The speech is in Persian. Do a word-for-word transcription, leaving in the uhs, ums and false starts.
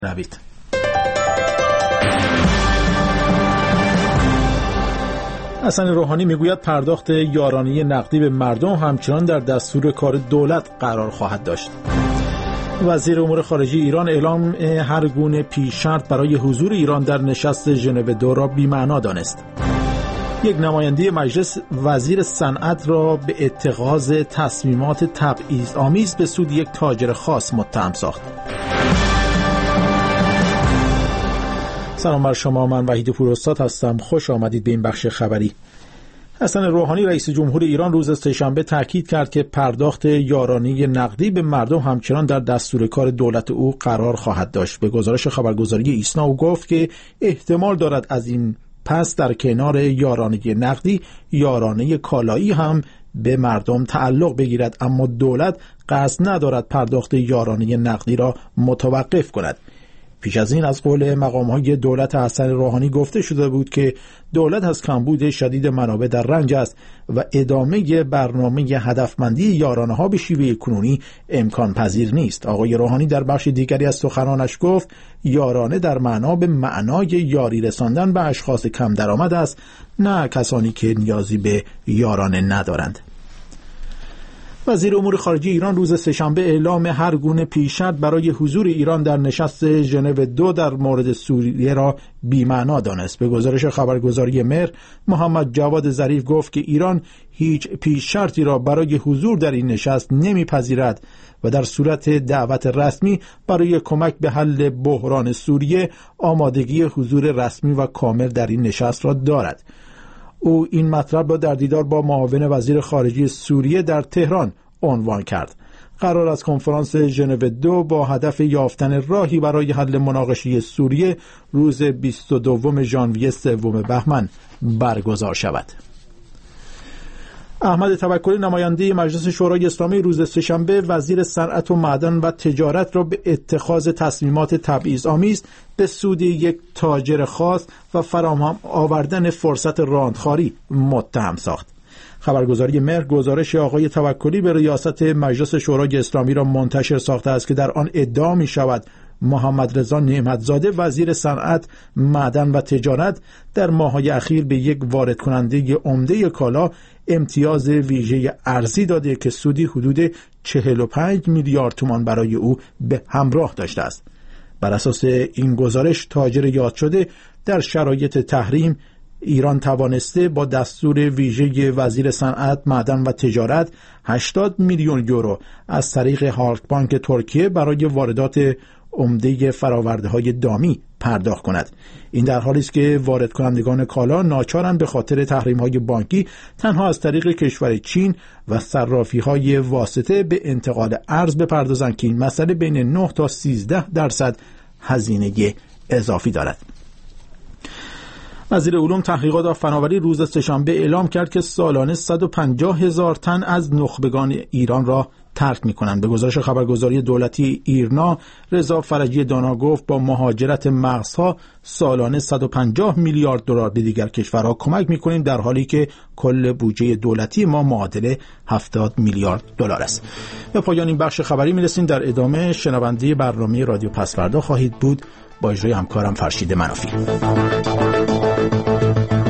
روید. حسن روحانی میگوید پرداخت یارانه نقدی به مردم همچنان در دستور کار دولت قرار خواهد داشت. وزیر امور خارجه ایران اعلام هر گونه پیش شرط برای حضور ایران در نشست ژنو دو را بی‌معنا دانست. یک نماینده مجلس وزیر صنعت را به اتخاذ تصمیمات تبعیض‌آمیز به سود یک تاجر خاص متهم ساخت. سلام بر شما، من وحید پوراستاد هستم. خوش آمدید به این بخش خبری. حسن روحانی رئیس جمهور ایران روز سه‌شنبه تاکید کرد که پرداخت یارانه نقدی به مردم همچنان در دستور کار دولت او قرار خواهد داشت. به گزارش خبرگزاری ایسنا او گفت که احتمال دارد از این پس در کنار یارانه نقدی یارانه کالایی هم به مردم تعلق بگیرد، اما دولت قصد ندارد پرداخت یارانه نقدی را متوقف کند. پیش از این از قول مقام‌های دولت حسن روحانی گفته شده بود که دولت از کمبود شدید منابع در رنج است و ادامه برنامه هدفمندی یارانه‌ها به شیوه کنونی امکان پذیر نیست. آقای روحانی در بخش دیگری از سخنانش گفت یارانه در معنا به معنای یاری رساندن به اشخاص کم درآمد است، نه کسانی که نیازی به یارانه ندارند. وزیر امور خارجه ایران روز سه‌شنبه اعلام هر گونه پیش‌شرط برای حضور ایران در نشست ژنو دو در مورد سوریه را بی‌معنا دانست. به گزارش خبرگزاری مهر، محمد جواد ظریف گفت که ایران هیچ پیش‌شرطی را برای حضور در این نشست نمی‌پذیرد و در صورت دعوت رسمی برای کمک به حل بحران سوریه آمادگی حضور رسمی و کامل در این نشست را دارد. او این مطلب را در دیدار با معاون وزیر خارجه سوریه در تهران عنوان کرد. قرار است کنفرانس ژنو دو با هدف یافتن راهی برای حل مناقشه سوریه روز بیست و دوم ژانویه سوم بهمن برگزار شود. احمد توکلی نماینده مجلس شورای اسلامی روز سه‌شنبه وزیر صنعت و معدن و تجارت را به اتخاذ تصمیمات تبعیض‌آمیز به سود یک تاجر خاص و فراهم آوردن فرصت راندخواری متهم ساخت. خبرگزاری مهر گزارش آقای توکلی به ریاست مجلس شورای اسلامی را منتشر ساخته است که در آن ادعا می شود محمد رضا نعمتزاده وزیر صنعت، معدن و تجارت در ماه‌های اخیر به یک وارد کننده عمده کالا امتیاز ویژه ارزی داده که سودی حدود چهل و پنج میلیارد تومان برای او به همراه داشته است. بر اساس این گزارش تاجر یاد شده در شرایط تحریم ایران توانسته با دستور ویژه وزیر صنعت، معدن و تجارت هشتاد میلیون یورو از طریق هالکبانک ترکیه برای واردات عمده فرآورده‌های دامی پرداخت کند. این در حالی است که وارد کنندگان کالا ناچارند به خاطر تحریم‌های بانکی تنها از طریق کشور چین و صرافی‌های واسطه به انتقال ارز بپردازند که این مسئله بین نه تا سیزده درصد هزینه اضافی دارد. وزیر علوم، تحقیقات و فناوری روز سه‌شنبه اعلام کرد که سالانه صد و پنجاه هزار تن از نخبگان ایران را ترک می‌کنند. به گزارش خبرگزاری دولتی ایرنا، رضا فرجی دانا گفت با مهاجرت مغزها سالانه صد و پنجاه میلیارد دلار به دیگر کشورها کمک می‌کنیم، در حالی که کل بودجه دولتی ما معادل هفتاد میلیارد دلار است. به پایان این بخش خبری می‌رسیم. در ادامه شنونده برنامه رادیو پسفردا خواهید بود با اجرای همکارم فرشید منافی.